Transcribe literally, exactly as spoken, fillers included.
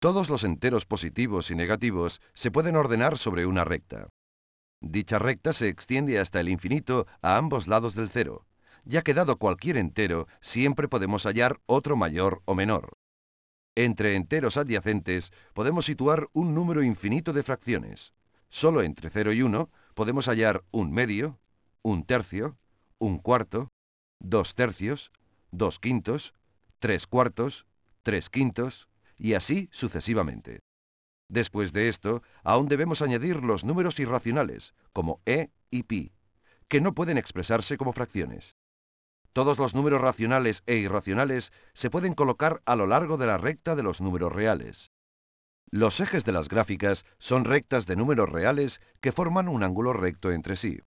Todos los enteros positivos y negativos se pueden ordenar sobre una recta. Dicha recta se extiende hasta el infinito a ambos lados del cero, ya que dado cualquier entero, siempre podemos hallar otro mayor o menor. Entre enteros adyacentes podemos situar un número infinito de fracciones. Solo entre cero y uno podemos hallar un medio, un tercio, un cuarto, dos tercios, dos quintos, tres cuartos, tres quintos, y así sucesivamente. Después de esto, aún debemos añadir los números irracionales, como e y pi, que no pueden expresarse como fracciones. Todos los números racionales e irracionales se pueden colocar a lo largo de la recta de los números reales. Los ejes de las gráficas son rectas de números reales que forman un ángulo recto entre sí.